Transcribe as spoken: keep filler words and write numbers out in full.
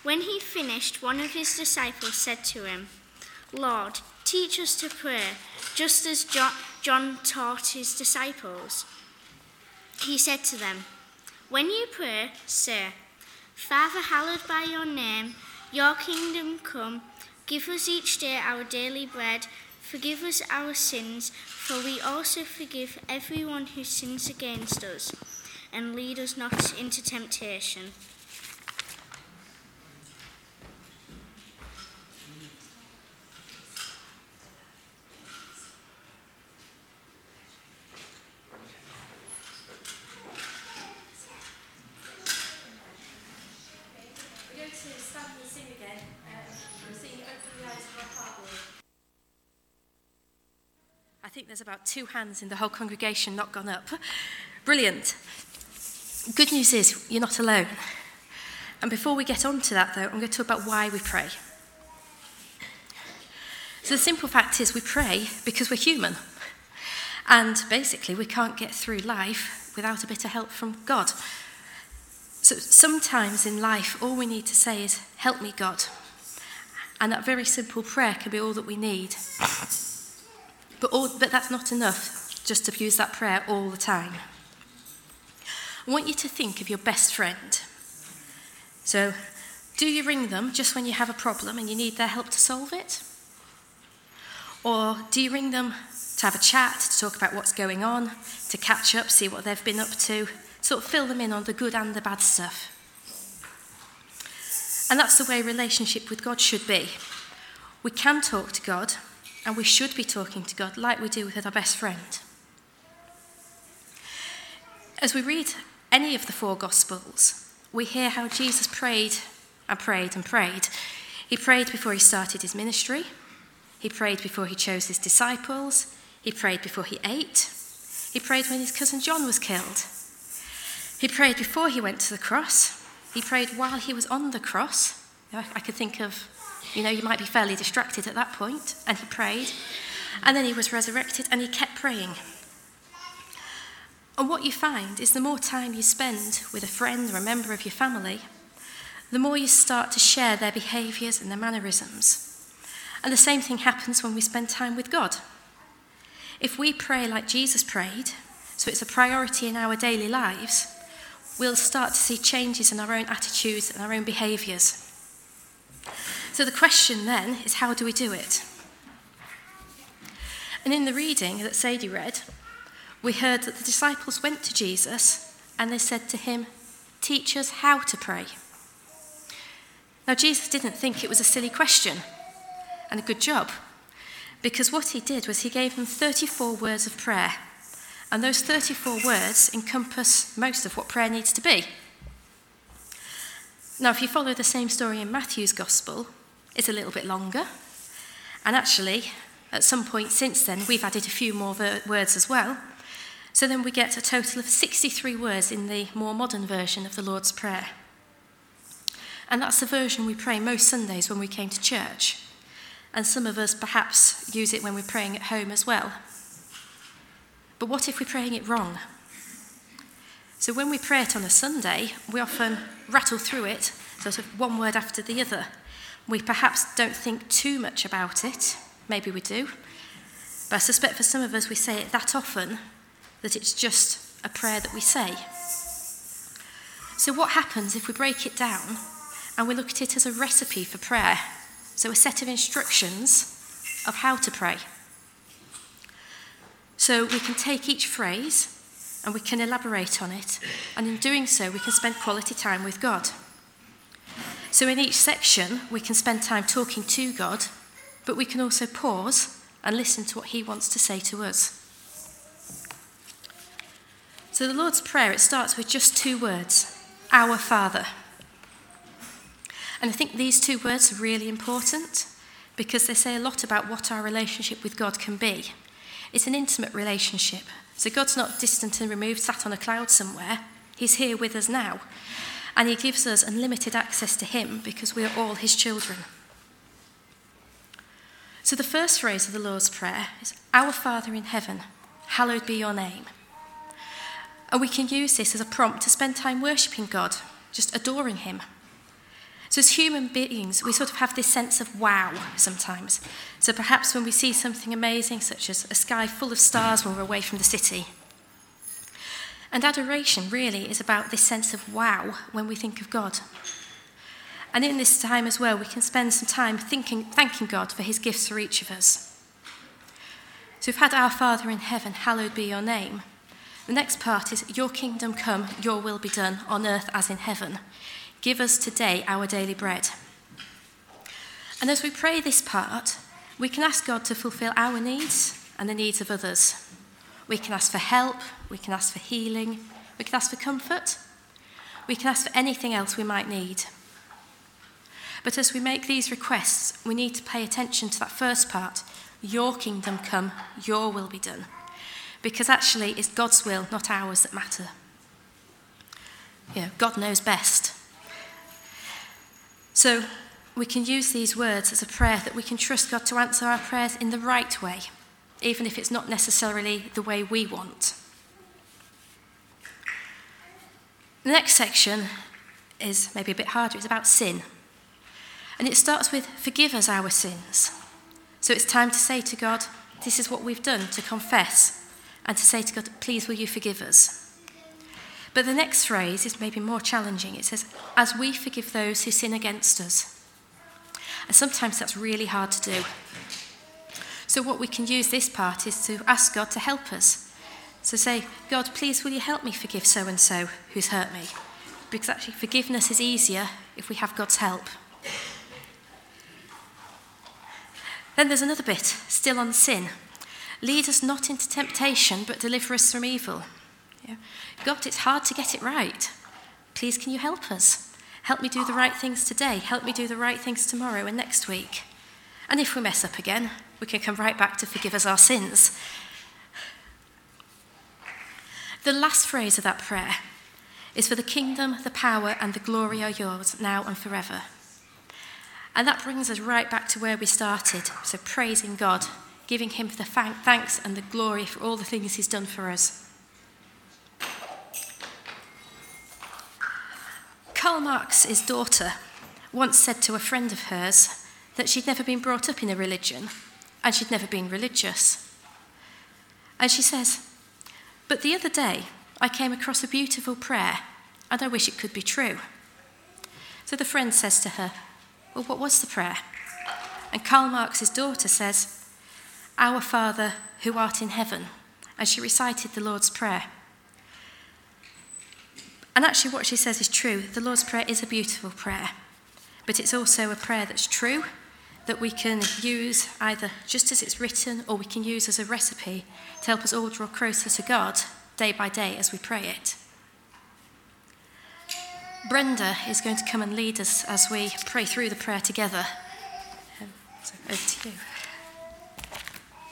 When he finished, one of his disciples said to him, "Lord, teach us to pray, just as John taught his disciples." He said to them, "When you pray, say, 'Father, hallowed by your name, your kingdom come. Give us each day our daily bread. Forgive us our sins, for we also forgive everyone who sins against us. And lead us not into temptation.'" I think there's about two hands in the whole congregation not gone up. Brilliant. Good news is you're not alone. And before we get on to that, though, I'm going to talk about why we pray. So the simple fact is we pray because we're human. And basically we can't get through life without a bit of help from God. So sometimes in life all we need to say is, "Help me, God." And that very simple prayer can be all that we need. But, all, but that's not enough just to use that prayer all the time. I want you to think of your best friend. So, do you ring them just when you have a problem and you need their help to solve it? Or do you ring them to have a chat, to talk about what's going on, to catch up, see what they've been up to, sort of fill them in on the good and the bad stuff? And that's the way a relationship with God should be. We can talk to God, and we should be talking to God like we do with our best friend. As we read any of the four Gospels, we hear how Jesus prayed and prayed and prayed. He prayed before he started his ministry. He prayed before he chose his disciples. He prayed before he ate. He prayed when his cousin John was killed. He prayed before he went to the cross. He prayed while he was on the cross. I could think of, you know, you might be fairly distracted at that point, and he prayed. And then he was resurrected, and he kept praying. And what you find is the more time you spend with a friend or a member of your family, the more you start to share their behaviours and their mannerisms. And the same thing happens when we spend time with God. If we pray like Jesus prayed, so it's a priority in our daily lives, we'll start to see changes in our own attitudes and our own behaviours. So the question then is, how do we do it? And in the reading that Sadie read, we heard that the disciples went to Jesus and they said to him, "Teach us how to pray." Now, Jesus didn't think it was a silly question, and a good job, because what he did was he gave them thirty-four words of prayer, and those thirty-four words encompass most of what prayer needs to be. Now, if you follow the same story in Matthew's Gospel, it's a little bit longer, and actually, at some point since then, we've added a few more ver- words as well. So then we get a total of sixty-three words in the more modern version of the Lord's Prayer. And that's the version we pray most Sundays when we came to church. And some of us perhaps use it when we're praying at home as well. But what if we're praying it wrong? So when we pray it on a Sunday, we often rattle through it, sort of one word after the other. We perhaps don't think too much about it. Maybe we do. But I suspect for some of us, we say it that often that it's just a prayer that we say. So what happens if we break it down and we look at it as a recipe for prayer? So a set of instructions of how to pray. So we can take each phrase and we can elaborate on it, and in doing so we can spend quality time with God. So in each section we can spend time talking to God, but we can also pause and listen to what he wants to say to us. So the Lord's Prayer, it starts with just two words, Our Father. And I think these two words are really important because they say a lot about what our relationship with God can be. It's an intimate relationship. So God's not distant and removed, sat on a cloud somewhere. He's here with us now. And he gives us unlimited access to him because we are all his children. So the first phrase of the Lord's Prayer is, Our Father in heaven, hallowed be your name. And we can use this as a prompt to spend time worshipping God, just adoring him. So as human beings, we sort of have this sense of wow sometimes. So perhaps when we see something amazing, such as a sky full of stars when we're away from the city. And adoration really is about this sense of wow when we think of God. And in this time as well, we can spend some time thinking, thanking God for his gifts for each of us. So we've had Our Father in heaven, hallowed be your name. The next part is, your kingdom come, your will be done, on earth as in heaven. Give us today our daily bread. And as we pray this part, we can ask God to fulfill our needs and the needs of others. We can ask for help, we can ask for healing, we can ask for comfort, we can ask for anything else we might need. But as we make these requests, we need to pay attention to that first part, your kingdom come, your will be done. Because actually it's God's will, not ours, that matter. You know, God knows best. So we can use these words as a prayer that we can trust God to answer our prayers in the right way, even if it's not necessarily the way we want. The next section is maybe a bit harder. It's about sin. And it starts with, forgive us our sins. So it's time to say to God, this is what we've done, to confess, and to say to God, please will you forgive us. But the next phrase is maybe more challenging. It says, as we forgive those who sin against us. And sometimes that's really hard to do. So what we can use this part is to ask God to help us. So say, God, please will you help me forgive so-and-so who's hurt me? Because actually forgiveness is easier if we have God's help. Then there's another bit, still on sin. Lead us not into temptation, but deliver us from evil. Yeah. God, it's hard to get it right. Please, can you help us? Help me do the right things today. Help me do the right things tomorrow and next week. And if we mess up again, we can come right back to forgive us our sins. The last phrase of that prayer is, for the kingdom, the power, and the glory are yours, now and forever. And that brings us right back to where we started. So praising God, giving him the thanks and the glory for all the things he's done for us. Karl Marx's daughter once said to a friend of hers that she'd never been brought up in a religion and she'd never been religious. And she says, but the other day I came across a beautiful prayer and I wish it could be true. So the friend says to her, well, what was the prayer? And Karl Marx's daughter says, Our Father who art in heaven. And she recited the Lord's Prayer. And actually what she says is true. The Lord's Prayer is a beautiful prayer, but it's also a prayer that's true, that we can use either just as it's written or we can use as a recipe to help us all draw closer to God day by day as we pray it. Brenda is going to come and lead us as we pray through the prayer together. Um, so over to you.